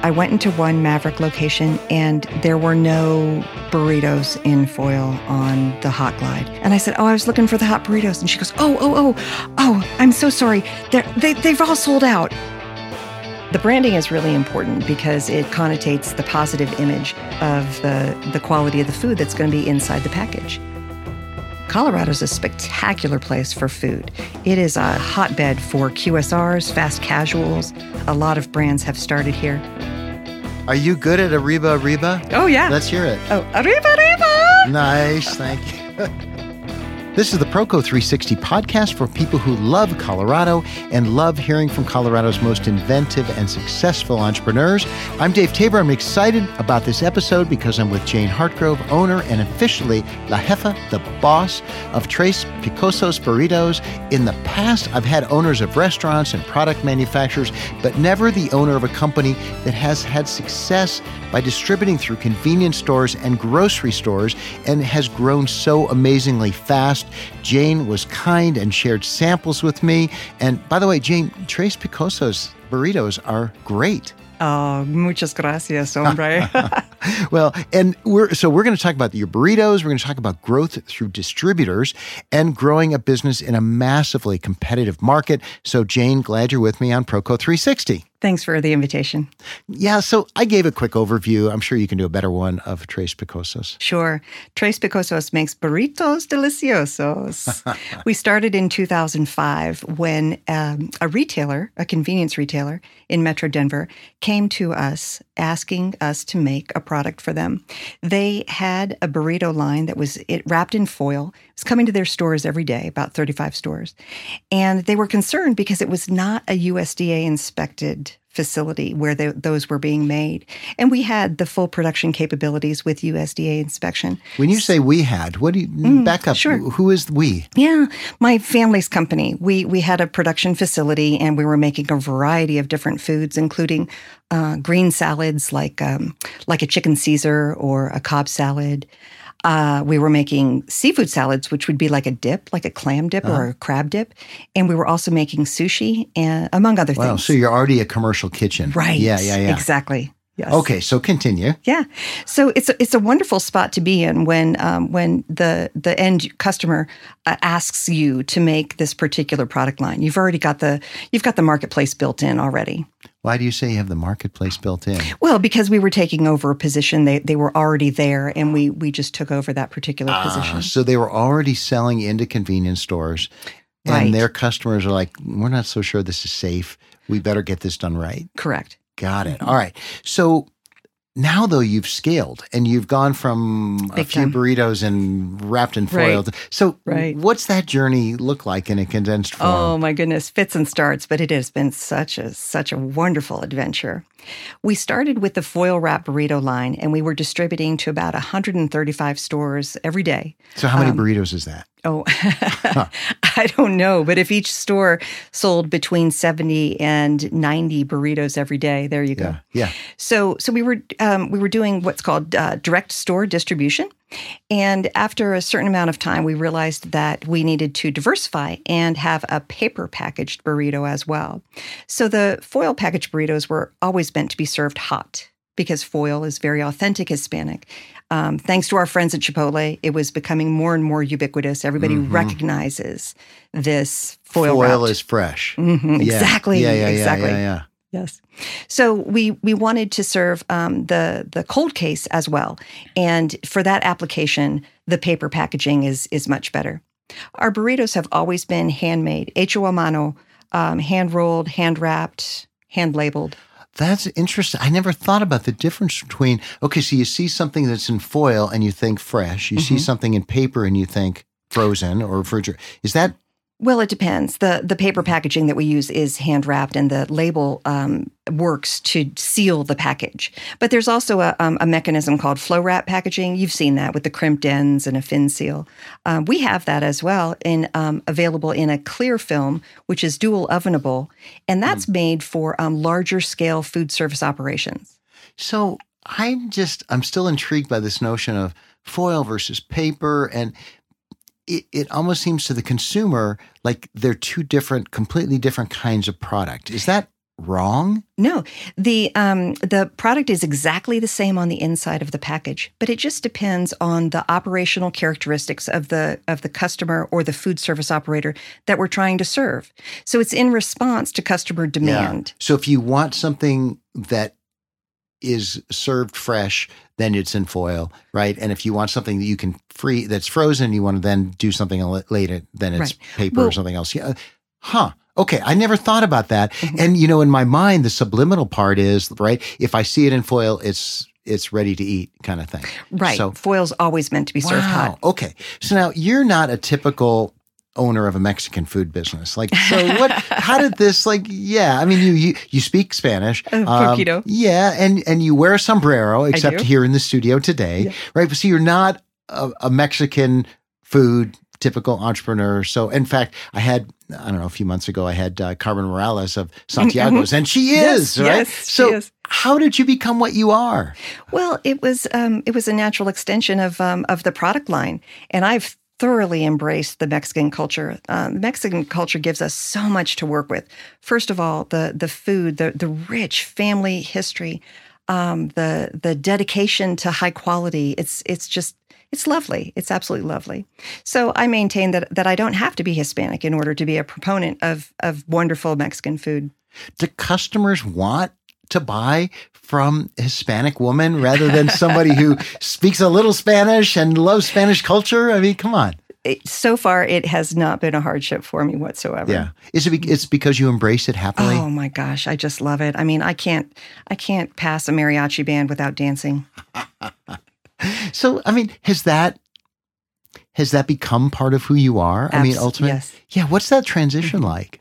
I went into one Maverick location and there were no burritos in foil on the Hot Glide. And I said, I was looking for the hot burritos. And she goes, I'm so sorry. They've all sold out. The branding is really important because it connotates the positive image of the quality of the food that's going to be inside the package. Colorado is a spectacular place for food. It is a hotbed for QSRs, fast casuals. A lot of brands have started here. Are you good at Arriba? Oh, yeah. Let's hear it. Oh, Arriba! Nice, thank you. This is the Proco 360 podcast for people who love Colorado and love hearing from Colorado's most inventive and successful entrepreneurs. I'm Dave Tabor. I'm excited about this episode because I'm with Jane Hartgrove, owner and officially La Jefa, the boss of Tres Picosos Burritos. In the past, I've had owners of restaurants and product manufacturers, but never the owner of a company that has had success by distributing through convenience stores and grocery stores and has grown so amazingly fast. Jane was kind and shared samples with me. And by the way, Jane, Tres Picosos burritos are great. Oh, muchas gracias, hombre. Well, and we're going to talk about your burritos. We're going to talk about growth through distributors and growing a business in a massively competitive market. So, Jane, glad you're with me on Proco 360. Thanks for the invitation. Yeah, so I gave a quick overview. I'm sure you can do a better one of Tres Picosos. Sure. Tres Picosos makes burritos deliciosos. We started in 2005 when a retailer, a convenience retailer in Metro Denver, came to us asking us to make a product for them. They had a burrito line that was wrapped in foil. It was coming to their stores every day, about 35 stores. And they were concerned because it was not a USDA-inspected facility where those were being made. And we had the full production capabilities with USDA inspection. When you say we had, what do you back up? Sure. Who is we? Yeah, my family's company. We had a production facility and we were making a variety of different foods, including green salads like a chicken Caesar or a Cobb salad. We were making seafood salads, which would be like a dip, like a clam dip or a crab dip. And we were also making sushi, and among other things. Wow, so you're already a commercial kitchen. Right. Yeah. Exactly. Yes. Okay, so continue. Yeah. So it's a wonderful spot to be in when the end customer asks you to make this particular product line. You've got the marketplace built in already. Why do you say you have the marketplace built in? Well, because we were taking over a position. They were already there, and we just took over that particular position. So they were already selling into convenience stores, and Right. their customers are like, we're not so sure this is safe. We better get this done right. Correct. Got it. All right. So now, though, you've scaled and you've gone from a few burritos and wrapped in foil. Right. So Right. what's that journey look like in a condensed form? Oh, my goodness. Fits and starts, but it has been such a wonderful adventure. We started with the foil wrap burrito line, and we were distributing to about 135 stores every day. So how many burritos is that? Oh, I don't know. But if each store sold between 70 and 90 burritos every day, there you go. Yeah. So we were doing what's called direct store distribution. And after a certain amount of time, we realized that we needed to diversify and have a paper packaged burrito as well. So the foil packaged burritos were always meant to be served hot because foil is very authentic Hispanic. Thanks to our friends at Chipotle, it was becoming more and more ubiquitous. Everybody recognizes this foil wrapped. Foil is fresh. Mm-hmm, exactly. Exactly. Yeah. Yes. So we wanted to serve the cold case as well. And for that application, the paper packaging is much better. Our burritos have always been handmade, hecho a mano, hand-rolled, hand-wrapped, hand-labeled. That's interesting. I never thought about the difference between, okay, so you see something that's in foil and you think fresh. You see something in paper and you think frozen or refrigerated. Is that? Well, it depends. The paper packaging that we use is hand-wrapped, and the label works to seal the package. But there's also a mechanism called flow wrap packaging. You've seen that with the crimped ends and a fin seal. We have that as well, available in a clear film, which is dual ovenable, and that's made for larger scale food service operations. So I'm still intrigued by this notion of foil versus paper, and it almost seems to the consumer like they're two completely different kinds of product. Is that wrong? No, the product is exactly the same on the inside of the package, but it just depends on the operational characteristics of the customer or the food service operator that we're trying to serve. So it's in response to customer demand. Yeah. So if you want something that is served fresh, then it's in foil, right? And if you want something that you can that's frozen, you want to then do something later, then it's paper or something else. Yeah. Okay. I never thought about that. Mm-hmm. And, in my mind, the subliminal part is, right, if I see it in foil, it's ready to eat kind of thing. Right. So foil's always meant to be served hot. Okay. So now you're not a typical owner of a Mexican food business. How did this, you speak Spanish. Poquito. Yeah. And you wear a sombrero, except here in the studio today, right? So you're not a Mexican food typical entrepreneur. So in fact, a few months ago, I had Carmen Morales of Santiago's, and she is, right? Yes, so she is. How did you become what you are? Well, it was a natural extension of the product line, and I've thoroughly embraced the Mexican culture. Mexican culture gives us so much to work with. First of all, the food, the rich family history, the dedication to high quality. It's lovely. It's absolutely lovely. So I maintain that I don't have to be Hispanic in order to be a proponent of wonderful Mexican food. Do customers want to buy from a Hispanic woman rather than somebody who speaks a little Spanish and loves Spanish culture? I mean, come on. So far, it has not been a hardship for me whatsoever. Yeah. It's because you embrace it happily? Oh my gosh, I just love it. I mean, I can't pass a mariachi band without dancing. So, I mean, has that become part of who you are? I mean, ultimately, yes. Yeah. What's that transition like?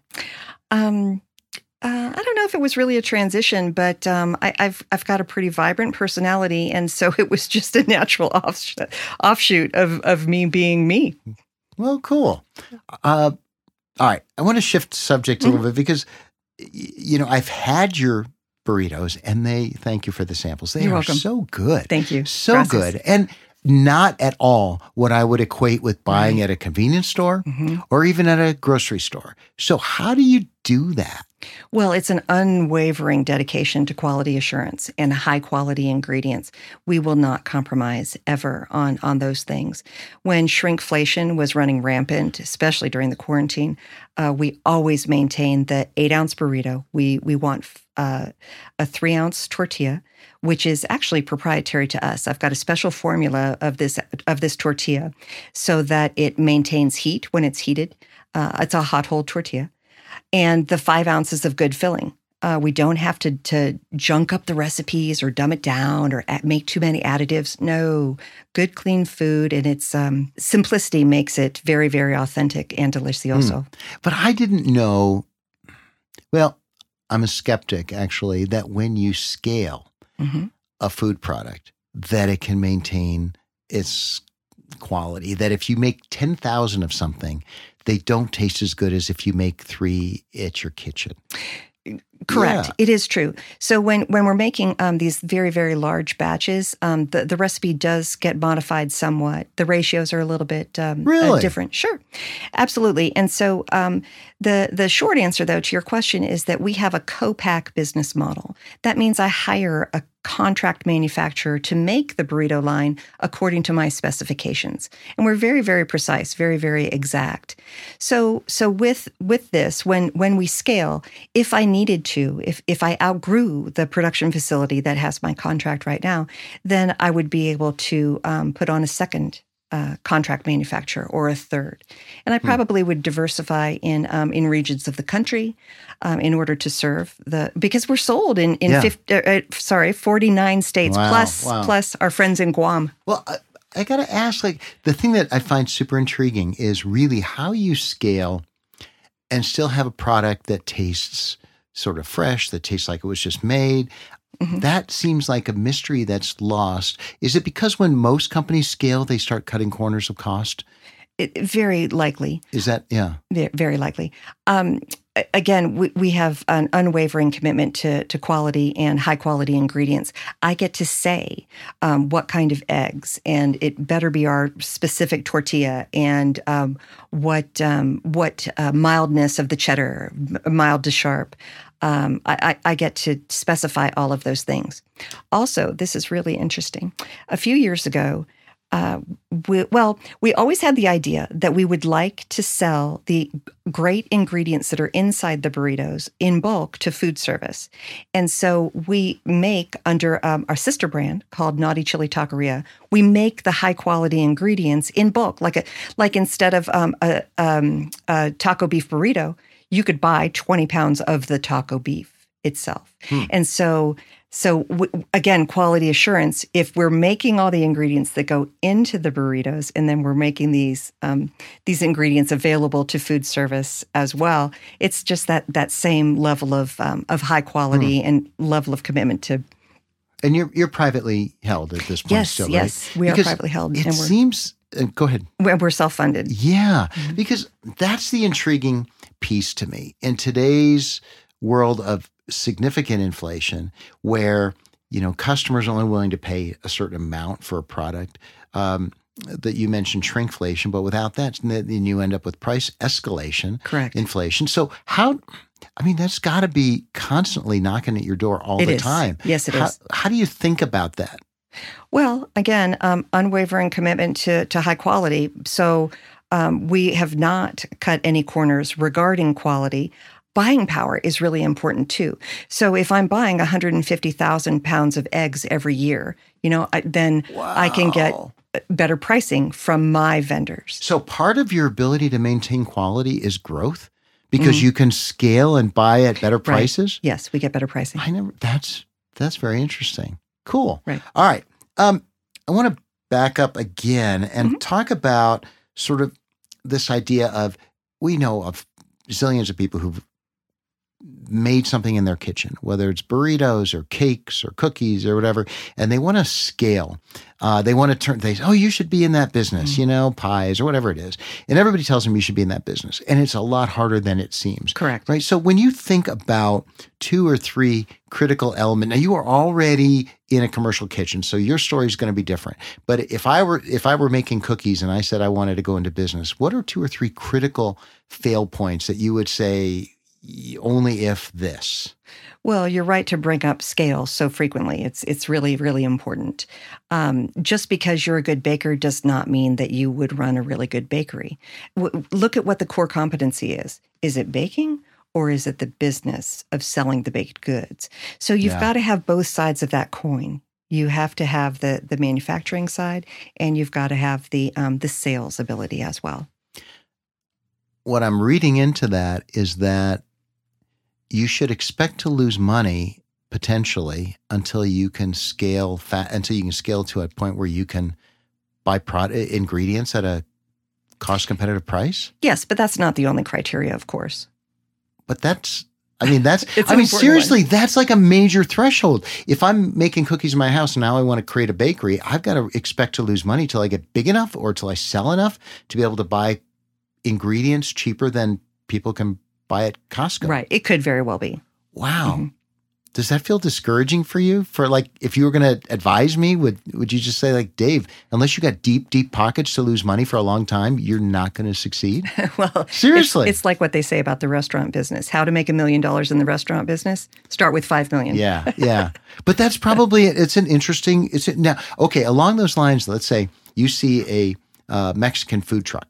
I don't know if it was really a transition, but I've got a pretty vibrant personality, and so it was just a natural offshoot of me being me. Well, cool. All right, I want to shift subject a little bit because I've had your burritos, and thank you for the samples. They You're are welcome. so good. Thank you. So Gracias. good. And not at all what I would equate with buying at a convenience store or even at a grocery store. So how do you do that? Well, it's an unwavering dedication to quality assurance and high quality ingredients. We will not compromise ever on those things. When shrinkflation was running rampant, especially during the quarantine, we always maintained the 8-ounce burrito. We want a 3-ounce tortilla, which is actually proprietary to us. I've got a special formula of this tortilla so that it maintains heat when it's heated. It's a hot hold tortilla. And the 5 ounces of good filling. We don't have to junk up the recipes or dumb it down or make too many additives. No, good, clean food. And its simplicity makes it very, very authentic and delicioso. But I didn't know, well, I'm a skeptic, actually, that when you scale a food product, that it can maintain its quality. That if you make 10,000 of something, they don't taste as good as if you make 3 at your kitchen. Correct. Yeah. It is true. So when we're making these very, very large batches, the recipe does get modified somewhat. The ratios are a little bit different. Sure. Absolutely. And so the short answer, though, to your question is that we have a co-pack business model. That means I hire a contract manufacturer to make the burrito line according to my specifications. And we're very, very precise, very, very exact. So with this, when we scale, if I needed to, if I outgrew the production facility that has my contract right now, then I would be able to put on a second contract manufacturer or a third. And I probably would diversify in regions of the country in order to serve because we're sold in 49 states plus our friends in Guam. Well, I got to ask, the thing that I find super intriguing is really how you scale and still have a product that tastes sort of fresh, that tastes like it was just made. That seems like a mystery that's lost. Is it because when most companies scale, they start cutting corners of cost? Very likely. Is that, yeah. Very likely. Again, we have an unwavering commitment to quality and high quality ingredients. I get to say what kind of eggs, and it better be our specific tortilla, and what mildness of the cheddar, mild to sharp. I get to specify all of those things. Also, this is really interesting. A few years ago, we always had the idea that we would like to sell the great ingredients that are inside the burritos in bulk to food service. And so we make, under our sister brand called Naughty Chili Taqueria, we make the high quality ingredients in bulk. Like instead of a taco beef burrito, you could buy 20 pounds of the taco beef itself. And so again, quality assurance, if we're making all the ingredients that go into the burritos, and then we're making these ingredients available to food service as well, it's just that same level of high quality and level of commitment to. And you're privately held at this point still, right? Yes, we are privately held. It seems, go ahead. We're self-funded. Yeah, because that's the intriguing piece to me. In today's world of significant inflation, where customers are only willing to pay a certain amount for a product, that you mentioned shrinkflation, but without that, then you end up with price escalation, correct? Inflation. So that's got to be constantly knocking at your door all the time. Yes, it is. How do you think about that? Well, again, unwavering commitment to high quality. So we have not cut any corners regarding quality. Buying power is really important too. So if I'm buying 150,000 pounds of eggs every year, then I can get better pricing from my vendors. So part of your ability to maintain quality is growth, because you can scale and buy at better prices? Right. Yes, we get better pricing. That's very interesting. Cool. Right. All right. I want to back up again and talk about sort of this idea of, we know of zillions of people who've made something in their kitchen, whether it's burritos or cakes or cookies or whatever, and they want to scale. They want to you should be in that business, pies or whatever it is. And everybody tells them you should be in that business. And it's a lot harder than it seems. Correct. Right. So when you think about 2 or 3 critical elements, now you are already in a commercial kitchen, so your story is going to be different. But if I were making cookies and I said I wanted to go into business, what are 2 or 3 critical fail points that you would say, only if this? Well, you're right to bring up scale so frequently. It's really, really important. Just because you're a good baker does not mean that you would run a really good bakery. Look at what the core competency is. Is it baking, or is it the business of selling the baked goods? So you've got to have both sides of that coin. You have to have the manufacturing side, and you've got to have the sales ability as well. What I'm reading into that is that you should expect to lose money potentially until you can scale to a point where you can buy ingredients at a cost competitive price. Yes, but that's not the only criteria, of course. But seriously, that's like a major threshold. If I'm making cookies in my house and now I want to create a bakery, I've got to expect to lose money till I get big enough or till I sell enough to be able to buy ingredients cheaper than people can buy at Costco. Right. It could very well be. Wow. Mm-hmm. Does that feel discouraging for you? For if you were going to advise me, would you just say Dave, unless you got deep pockets to lose money for a long time, you're not going to succeed? Well, seriously. It's like what they say about the restaurant business. How to make $1 million in the restaurant business? Start with $5 million. Yeah. But that's probably, now, okay, along those lines, let's say you see a Mexican food truck.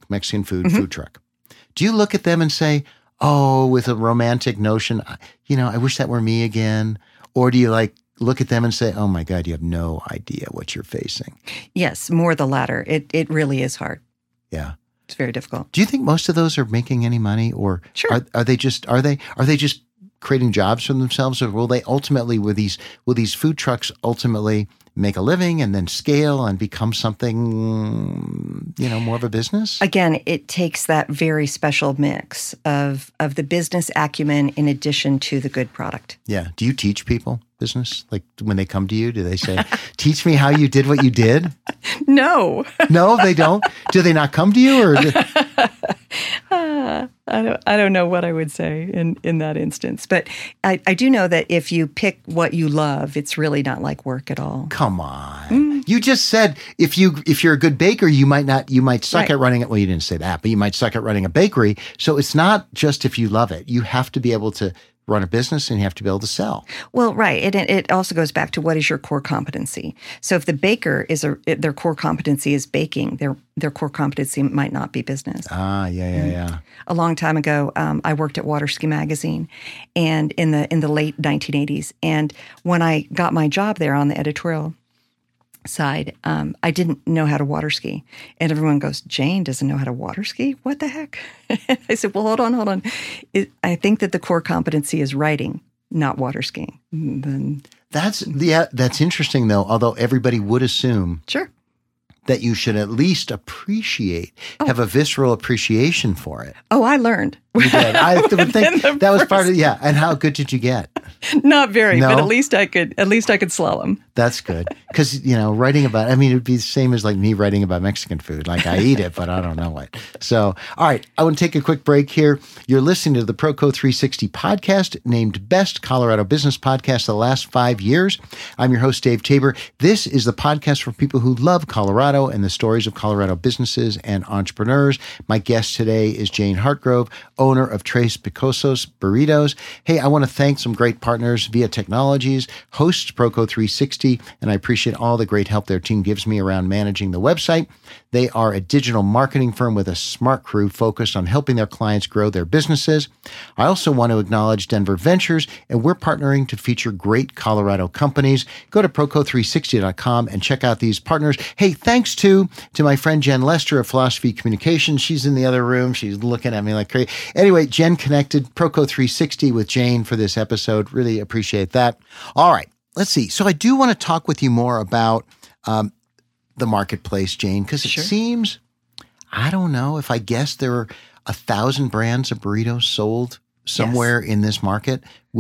Do you look at them and say, oh, with a romantic notion, I wish that were me again? Or do you look at them and say, oh my God, you have no idea what you're facing? Yes, more the latter. It really is hard. Yeah. It's very difficult. Do you think most of those are making any money, or sure. are they just creating jobs for themselves, or will these food trucks ultimately make a living and then scale and become something, more of a business? Again, it takes that very special mix of the business acumen in addition to the good product. Yeah. Do you teach people? business? Like when they come to you, do they say, teach me how you did what you did? No. No, they don't? Do they not come to you? Or I don't know what I would say in that instance. But I do know that if you pick what you love, it's really not like work at all. Come on. You just said if you're a good baker, you might suck at running it. Well, you didn't say that, but you might suck at running a bakery. So it's not just if you love it. You have to be able to run a business and you have to be able to sell. Well, right. It also goes back to what is your core competency. So if the baker their core competency is baking, their core competency might not be business. Yeah. A long time ago, I worked at Water Ski Magazine, and in the late 1980s. And when I got my job there on the editorial side, I didn't know how to water ski. And everyone goes, Jane doesn't know how to water ski? What the heck? I said, well, hold on. I think that the core competency is writing, not water skiing. That's interesting, though, although everybody would assume Sure. that you should at least have a visceral appreciation for it. Oh, I learned. You did. I would think that was part of And how good did you get? Not very, No? but at least I could slalom. That's good. Because, writing about, it would be the same as like me writing about Mexican food. Like I eat it, but I don't know it. So, all right, I want to take a quick break here. You're listening to the Proco 360 podcast, named Best Colorado Business Podcast of the last 5 years. I'm your host, Dave Tabor. This is the podcast for people who love Colorado and the stories of Colorado businesses and entrepreneurs. My guest today is Jane Hartgrove, owner of Tres Picosos Burritos. Hey, I want to thank some great partners. Via Technologies hosts Proco 360, and I appreciate all the great help their team gives me around managing the website. They are a digital marketing firm with a smart crew focused on helping their clients grow their businesses. I also want to acknowledge Denver Ventures, and we're partnering to feature great Colorado companies. Go to Proco360.com and check out these partners. Hey, thanks to my friend Jen Lester of Philosophy Communications. She's in the other room. She's looking at me like crazy. Anyway, Jen connected Proco 360 with Jane for this episode. Really appreciate that. All right, let's see. So I do want to talk with you more about the marketplace, Jane, because it seems, I don't know, if I guess there are 1,000 brands of burritos sold somewhere in this market,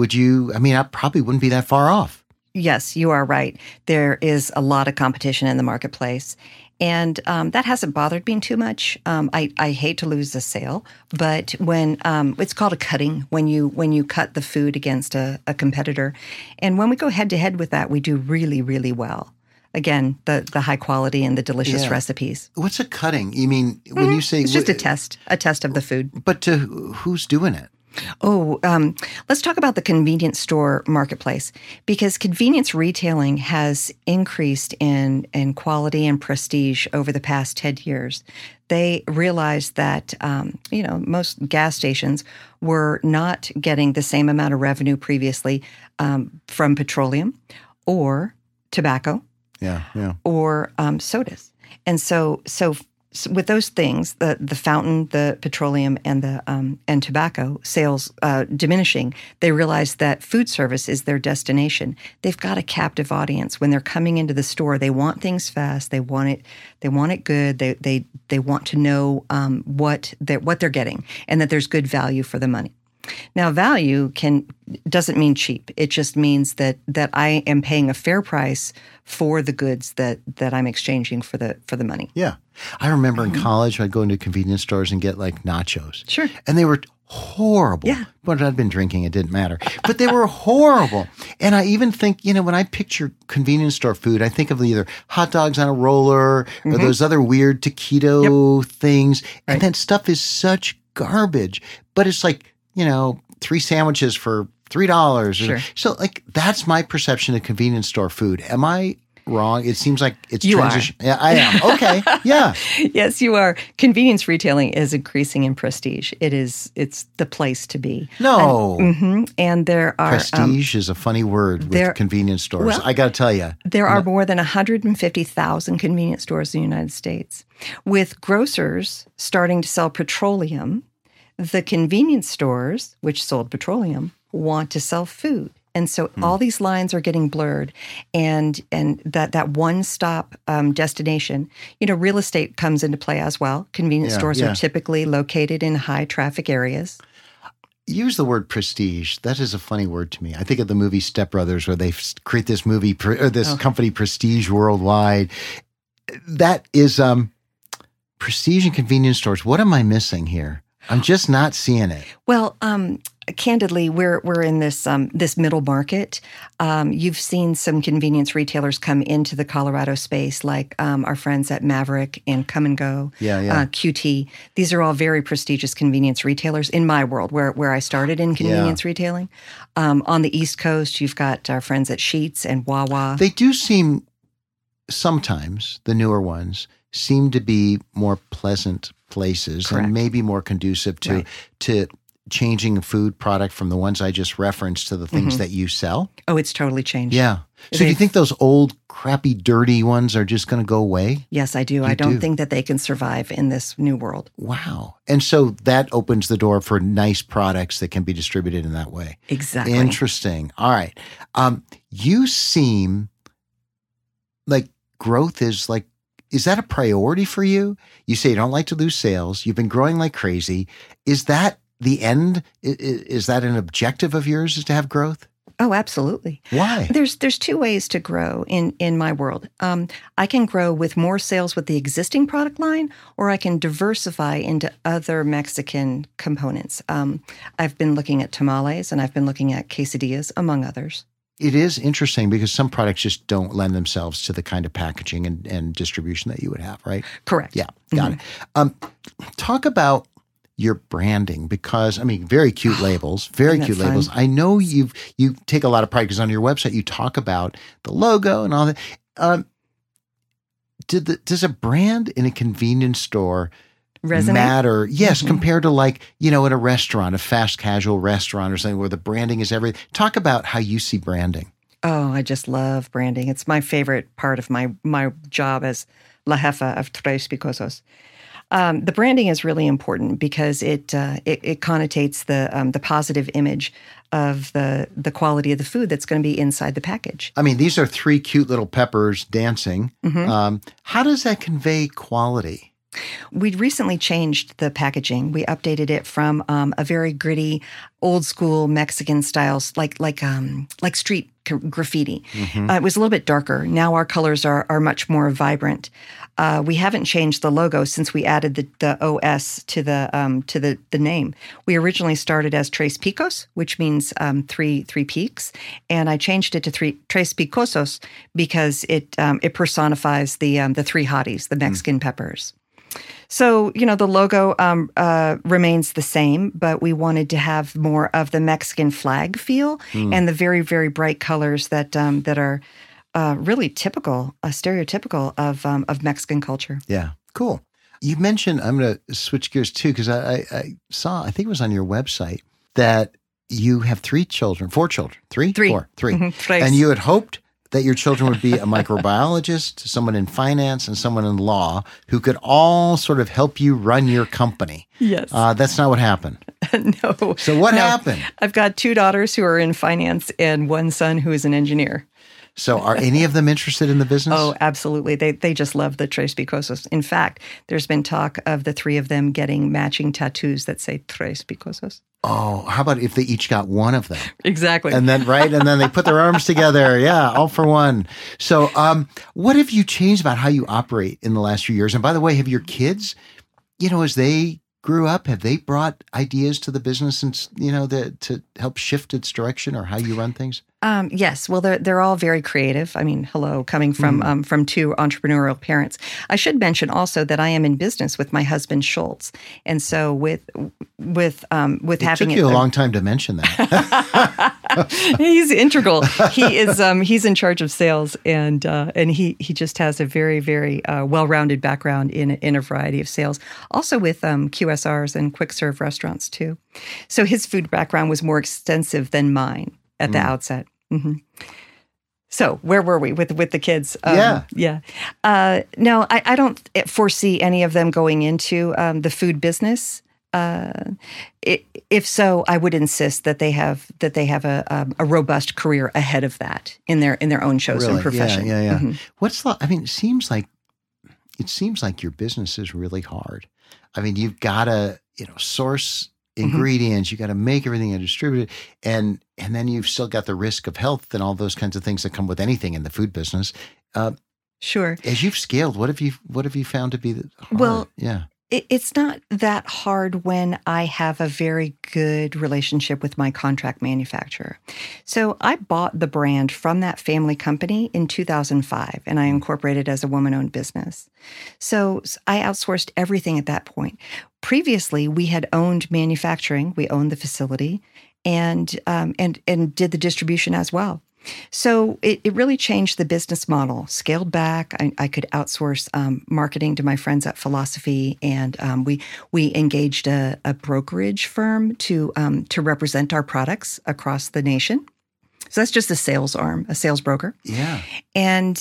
I probably wouldn't be that far off. Yes, you are right. There is a lot of competition in the marketplace. And that hasn't bothered me too much. I hate to lose a sale, but when it's called a cutting, when you cut the food against a competitor, and when we go head to head with that, we do really, really well. Again, the high quality and the delicious recipes. What's a cutting? You mean when you say it's just a test of the food. But to who's doing it? Oh, let's talk about the convenience store marketplace, because convenience retailing has increased in quality and prestige over the past 10 years. They realized that, most gas stations were not getting the same amount of revenue previously from petroleum or tobacco or sodas. And so with those things, the fountain, the petroleum, and the and tobacco sales diminishing, they realize that food service is their destination. They've got a captive audience. When they're coming into the store, they want things fast. They want it good. They want to know what they're getting, and that there's good value for the money. Now, value doesn't mean cheap. It just means that I am paying a fair price for the goods that I'm exchanging for the money. Yeah. I remember in college, I'd go into convenience stores and get like nachos. Sure. And they were horrible. Yeah. But I'd been drinking, it didn't matter. But they were horrible. And I even think, when I picture convenience store food, I think of either hot dogs on a roller or those other weird taquito things. And that stuff is such garbage. But it's like, 3 sandwiches for $3. Sure. So that's my perception of convenience store food. Am I wrong? It seems like it's transition. Yeah, I am. Okay. Yeah. Yes, you are. Convenience retailing is increasing in prestige. It's the place to be. No. And there are prestige is a funny word with convenience stores. Well, I got to tell you. There are more than 150,000 convenience stores in the United States. With grocers starting to sell petroleum, the convenience stores, which sold petroleum, want to sell food. And so all these lines are getting blurred, and that one-stop destination, real estate comes into play as well. Convenience stores are typically located in high-traffic areas. use the word prestige. That is a funny word to me. I think of the movie Step Brothers, where they create this movie or this company, Prestige Worldwide. That is prestige in convenience stores. What am I missing here? I'm just not seeing it. Well, candidly, we're in this this middle market. You've seen some convenience retailers come into the Colorado space, like our friends at Maverick and Come and Go, QT. These are all very prestigious convenience retailers in my world, where I started in convenience retailing. On the East Coast, you've got our friends at Sheetz and Wawa. They do seem, sometimes, the newer ones, seem to be more pleasant places. Correct. And maybe more conducive to changing a food product from the ones I just referenced to the things that you sell? Oh, it's totally changed. Yeah. So do you think those old, crappy, dirty ones are just going to go away? Yes, I do. I don't think that they can survive in this new world. Wow. And so that opens the door for nice products that can be distributed in that way. Exactly. Interesting. All right. You seem like growth is that a priority for you? You say you don't like to lose sales. You've been growing like crazy. Is that the end? Is that an objective of yours, is to have growth? Oh, absolutely. Why? There's two ways to grow in my world. I can grow with more sales with the existing product line, or I can diversify into other Mexican components. I've been looking at tamales, and I've been looking at quesadillas, among others. It is interesting because some products just don't lend themselves to the kind of packaging and distribution that you would have, right? Correct. Yeah, got it. Talk about your branding, because, very cute labels, very cute labels. I know you take a lot of pride, because on your website you talk about the logo and all that. Does a brand in a convenience store resonate? Matter? Yes, compared to at a restaurant, a fast casual restaurant or something where the branding is everything. Talk about how you see branding. Oh, I just love branding. It's my favorite part of my job as La Jefa of Tres Picosos. The branding is really important because it connotates the positive image of the quality of the food that's going to be inside the package. These are 3 cute little peppers dancing. How does that convey quality? We recently changed the packaging. We updated it from a very gritty, old school Mexican styles, like street graffiti. It was a little bit darker. Now our colors are much more vibrant. We haven't changed the logo since we added the OS to the name. We originally started as Tres Picos, which means three peaks, and I changed it to Tres Picosos because it personifies the 3 hotties, the Mexican peppers. So, the logo remains the same, but we wanted to have more of the Mexican flag feel and the very, very bright colors that are really stereotypical of Mexican culture. Yeah, cool. You mentioned, I'm going to switch gears too, because I saw, I think it was on your website, that you have 4 children. 3? 4. 3. And you had hoped that your children would be a microbiologist, someone in finance, and someone in law who could all sort of help you run your company. Yes. That's not what happened. No. So what happened? I've got 2 daughters who are in finance and 1 son who is an engineer. So are any of them interested in the business? Oh, absolutely. They just love the Tres Picosos. In fact, there's been talk of the 3 of them getting matching tattoos that say Tres Picosos. Oh, how about if they each got 1 of them? Exactly. And then they put their arms together. Yeah, all for one. So what have you changed about how you operate in the last few years? And by the way, have your kids, as they grew up, have they brought ideas to the business and, to help shift its direction or how you run things? Yes. Well, they're all very creative. Coming from 2 entrepreneurial parents. I should mention also that I am in business with my husband Schultz, and so with having it took you a long time to mention that. He's integral. He's in charge of sales, and he just has a very, very well-rounded background in a variety of sales. Also with QSRs and quick serve restaurants too. So his food background was more extensive than mine at the outset. So where were we with the kids? No, I don't foresee any of them going into the food business. If so, I would insist that they have a robust career ahead of that in their own chosen profession. Yeah. It seems like your business is really hard. You've got to source ingredients. You got to make everything and distribute it. And then you've still got the risk of health and all those kinds of things that come with anything in the food business. Sure. As you've scaled, what have you found to be hard? Well, yeah. It's not that hard when I have a very good relationship with my contract manufacturer. So I bought the brand from that family company in 2005, and I incorporated as a woman-owned business. So I outsourced everything at that point. Previously, we had owned manufacturing. We owned the facility and did the distribution as well. So it really changed the business model, scaled back. I could outsource marketing to my friends at Philosophy, and we engaged a brokerage firm to represent our products across the nation. So that's just a sales arm, a sales broker. Yeah. And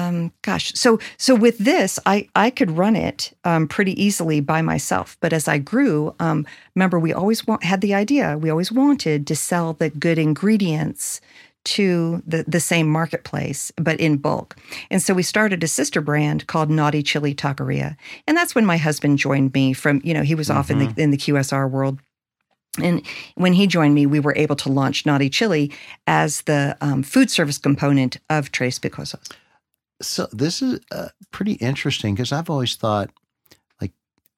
so with this, I could run it pretty easily by myself. But as I grew, remember, we always had the idea. We always wanted to sell the good ingredients to the same marketplace, but in bulk. And so we started a sister brand called Naughty Chili Taqueria. And that's when my husband joined me from, he was off in the QSR world. And when he joined me, we were able to launch Naughty Chili as the food service component of Tres Picosos. So this is pretty interesting because I've always thought, like,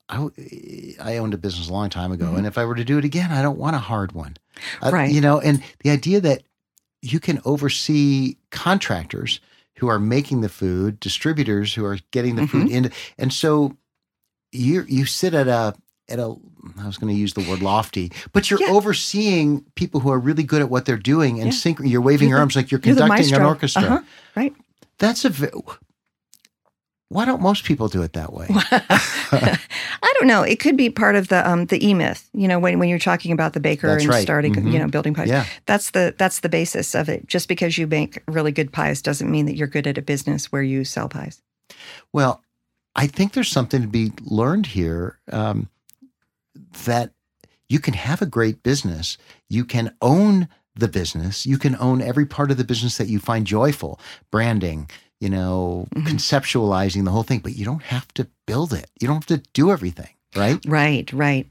I owned a business a long time ago. And if I were to do it again, I don't want a hard one. Right. And the idea that you can oversee contractors who are making the food, distributors who are getting the food in. And so you sit at a, I was going to use the word lofty, but you're overseeing people who are really good at what they're doing and you're waving your arms like you're conducting an orchestra. Right. That's why don't most people do it that way? I don't know. It could be part of the E-Myth. When you're talking about the baker That's and right. starting, building pies. Yeah. That's the basis of it. Just because you make really good pies doesn't mean that you're good at a business where you sell pies. Well, I think there's something to be learned here, that you can have a great business. You can own the business. You can own every part of the business that you find joyful, branding, conceptualizing the whole thing, but you don't have to build it. You don't have to do everything, right? Right.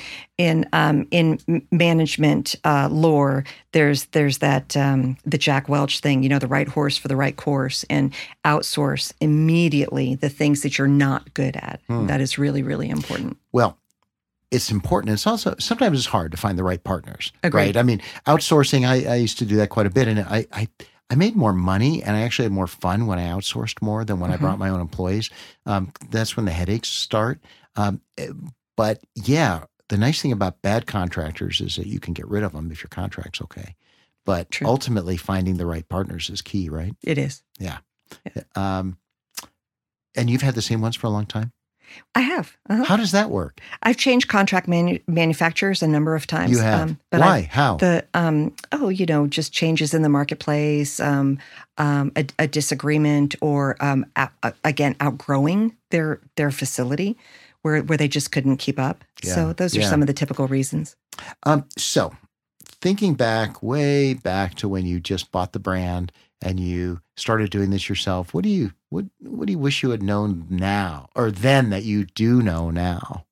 In management lore, there's that the Jack Welch thing, the right horse for the right course, and outsource immediately the things that you're not good at. That is really, really important. Well, it's important. It's also, sometimes it's hard to find the right partners, Agreed. Right? I mean, outsourcing, I used to do that quite a bit, and I made more money and I actually had more fun when I outsourced more than when I brought my own employees. That's when the headaches start. But yeah, the nice thing about bad contractors is that you can get rid of them if your contract's okay. But True. Ultimately, finding the right partners is key, right? It is. Yeah. And you've had the same ones for a long time? I have. How does that work? I've changed contract manufacturers a number of times. You have. But Why? How? Just changes in the marketplace, a disagreement, or again, outgrowing their facility where they just couldn't keep up. Yeah. So those are some of the typical reasons. So thinking way back to when you just bought the brand and you started doing this yourself, what do you wish you had known now or then that you do know now?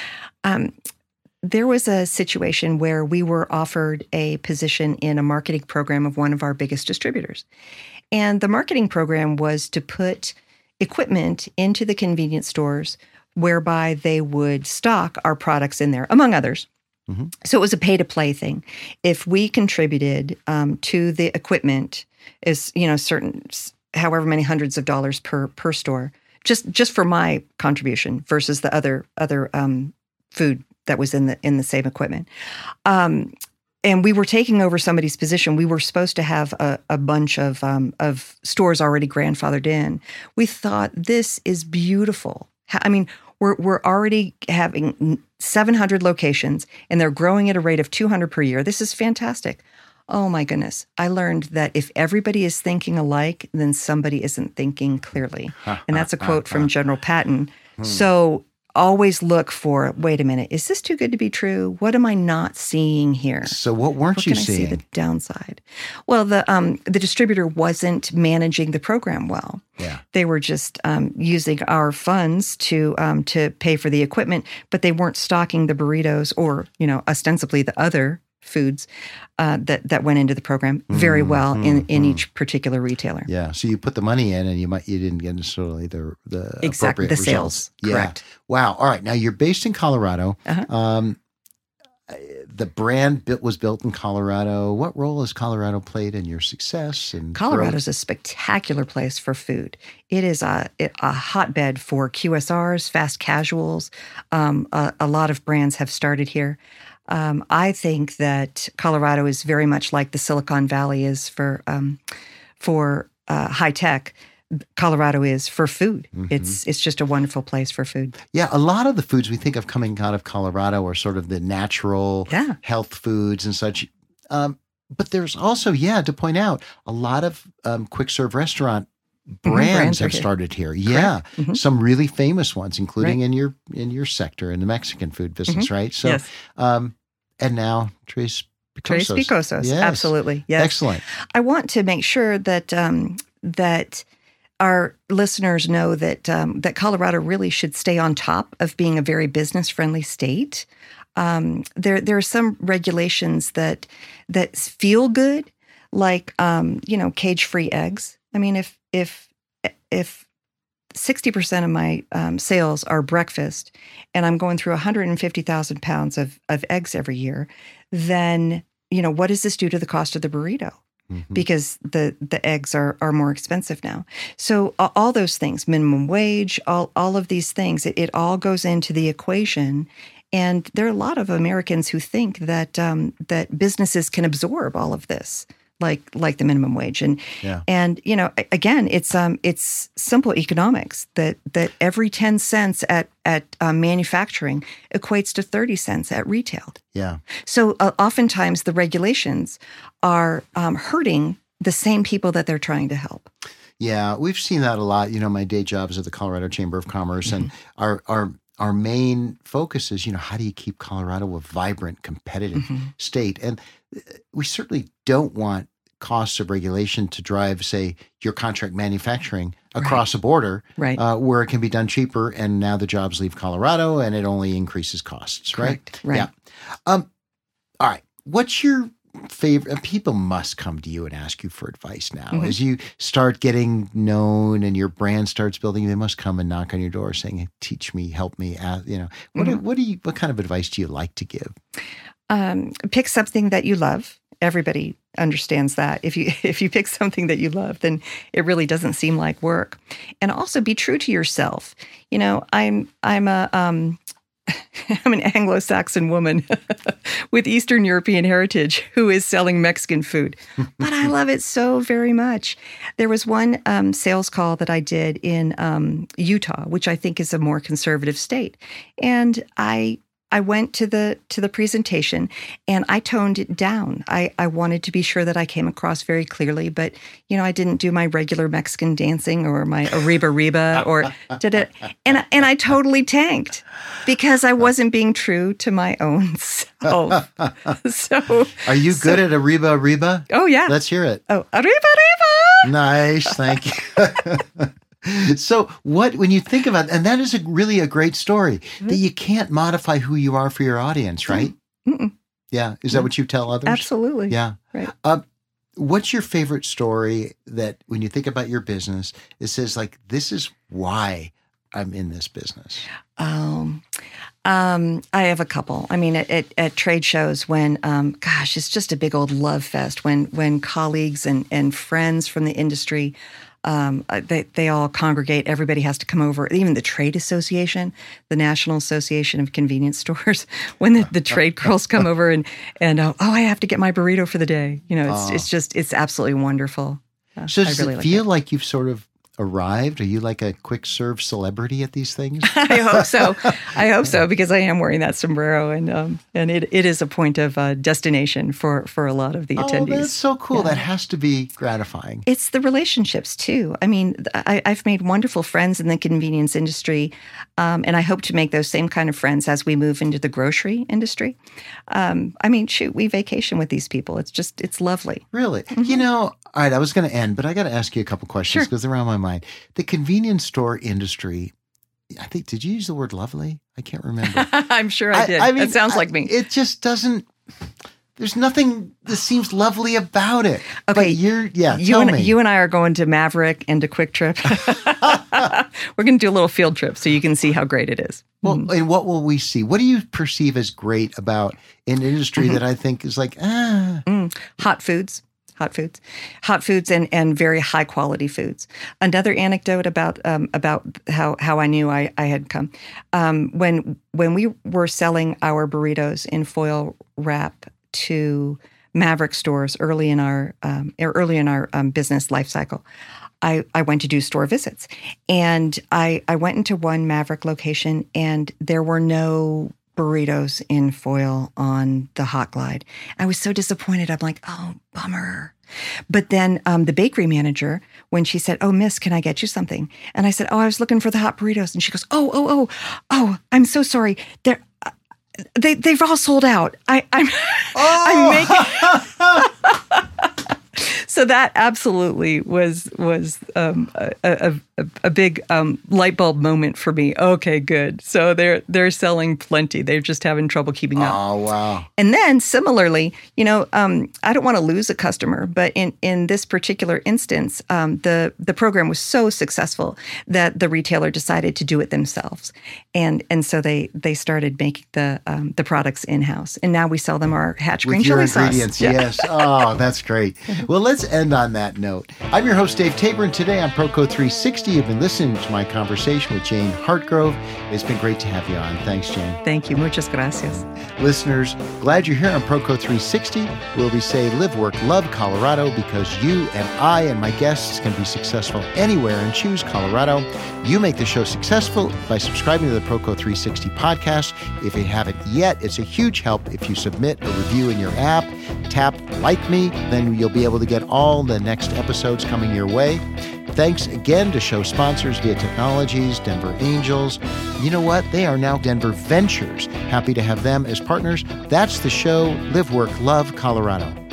There was a situation where we were offered a position in a marketing program of one of our biggest distributors. And the marketing program was to put equipment into the convenience stores whereby they would stock our products in there, among others. Mm-hmm. So it was a pay-to-play thing. If we contributed to the equipment, is certain however many hundreds of dollars per store, just for my contribution versus the other food that was in the same equipment. And we were taking over somebody's position. We were supposed to have a bunch of stores already grandfathered in. We thought, this is beautiful. I mean, we're already having 700 locations, and they're growing at a rate of 200 per year. This is fantastic. Oh my goodness. I learned that if everybody is thinking alike, then somebody isn't thinking clearly. And that's a quote from General Patton. So always look for, wait a minute, is this too good to be true? What am I not seeing here? So what weren't you seeing? What can I see the downside? Well, the distributor wasn't managing the program well. Yeah. They were just using our funds to pay for the equipment, but they weren't stocking the burritos or, ostensibly the other foods that went into the program very well in each particular retailer. Yeah. So you put the money in and you didn't get necessarily the exactly appropriate the results. Sales. Yeah. Correct. Wow. All right. Now you're based in Colorado. Uh-huh. The brand was built in Colorado. What role has Colorado played in your success? And Colorado is a spectacular place for food. It is a hotbed for QSRs, fast casuals. A lot of brands have started here. I think that Colorado is very much like the Silicon Valley is for high tech. Colorado is for food. It's just a wonderful place for food. Yeah, a lot of the foods we think of coming out of Colorado are sort of the natural health foods and such. But there's also, to point out, a lot of quick serve restaurant brands have started here. Yeah, some really famous ones, including in your sector in the Mexican food business, right? So, and now Tres Picosos. Tres Picosos, yes. Absolutely, yes. Excellent. I want to make sure that that our listeners know that that Colorado really should stay on top of being a very business-friendly state. There are some regulations that feel good, like cage-free eggs. I mean, if 60% of my sales are breakfast, and I'm going through 150,000 pounds of eggs every year, then what does this do to the cost of the burrito? Because the eggs are more expensive now. So all those things, minimum wage, all of these things, it all goes into the equation. And there are a lot of Americans who think that that businesses can absorb all of this, like the minimum wage. And again, it's simple economics that every 10 cents at manufacturing equates to 30 cents at retail. Yeah. So oftentimes the regulations are hurting the same people that they're trying to help. Yeah, we've seen that a lot. My day job is at the Colorado Chamber of Commerce, and our main focus is, how do you keep Colorado a vibrant, competitive state? And we certainly don't want costs of regulation to drive, say, your contract manufacturing across a border, where it can be done cheaper, and now the jobs leave Colorado, and it only increases costs, right? Right. Yeah. All right. What's your favorite? People must come to you and ask you for advice now. As you start getting known and your brand starts building, they must come and knock on your door saying, hey, teach me, help me. What kind of advice do you like to give? Pick something that you love. Everybody understands that. If you pick something that you love, then it really doesn't seem like work. And also be true to yourself. I'm an Anglo-Saxon woman with Eastern European heritage who is selling Mexican food, but I love it so very much. There was one sales call that I did in Utah, which I think is a more conservative state, and I went to the presentation and I toned it down. I wanted to be sure that I came across very clearly, but I didn't do my regular Mexican dancing or my Arriba Reba or did it, and I totally tanked because I wasn't being true to my own self. So, are you good at Arriba Reba? Oh yeah, let's hear it. Oh, Arriba Reba! Nice, thank you. So when you think about, and that is really a great story, that you can't modify who you are for your audience, right? Yeah. Is that what you tell others? Absolutely. Yeah. Right. What's your favorite story that when you think about your business, it says like, this is why I'm in this business? I have a couple. I mean, at trade shows when, it's just a big old love fest when colleagues and friends from the industry, they all congregate. Everybody has to come over. Even the trade association, the National Association of Convenience Stores, when the trade girls come over and I have to get my burrito for the day. It's absolutely wonderful. So does it feel like you've sort of arrived? Are you like a quick serve celebrity at these things? I hope so. I hope so, because I am wearing that sombrero, and it is a point of destination for a lot of the attendees. Oh, that's so cool. Yeah. That has to be gratifying. It's the relationships too. I mean, I've made wonderful friends in the convenience industry, and I hope to make those same kind of friends as we move into the grocery industry. I mean, shoot, we vacation with these people. It's lovely. Really? Mm-hmm. All right, I was going to end, but I got to ask you a couple questions because they're on my mind. The convenience store industry, I think, did you use the word lovely? I can't remember. I'm sure I did. I mean, it sounds like me. It just doesn't, there's nothing that seems lovely about it. Okay. But you and I are going to Maverick and to Quick Trip. We're going to do a little field trip so you can see how great it is. Well, and what will we see? What do you perceive as great about an industry that I think is like, Hot foods and very high quality foods. Another anecdote about how I knew I had come. When we were selling our burritos in foil wrap to Maverick stores early in our business life cycle, I went to do store visits, and I went into one Maverick location, and there were no burritos in foil on the Hot Glide. I was so disappointed. I'm like, oh, bummer. But then the bakery manager, when she said, oh, miss, can I get you something? And I said, oh, I was looking for the hot burritos. And she goes, oh, I'm so sorry. They've all sold out. I'm making... So that absolutely was a big light bulb moment for me. Okay, good. So they're selling plenty. They're just having trouble keeping up. Oh, wow. And then similarly, I don't want to lose a customer, but in this particular instance, the program was so successful that the retailer decided to do it themselves, and so they started making the products in-house, and now we sell them our Hatch green chili sauce. With your ingredients, yes. Oh, that's great. Well, let's end on that note. I'm your host, Dave Tabor, and today on Proco 360, you've been listening to my conversation with Jane Hartgrove. It's been great to have you on. Thanks, Jane. Thank you. Muchas gracias. Listeners, glad you're here on Proco 360, where we say live, work, love Colorado, because you and I and my guests can be successful anywhere and choose Colorado. You make the show successful by subscribing to the Proco 360 podcast. If you haven't yet, it's a huge help if you submit a review in your app. Tap Like Me, then you'll be able to get all the next episodes coming your way. Thanks again to show sponsors Via Technologies, Denver Angels. You know what? They are now Denver Ventures. Happy to have them as partners. That's the show, Live, Work, Love Colorado.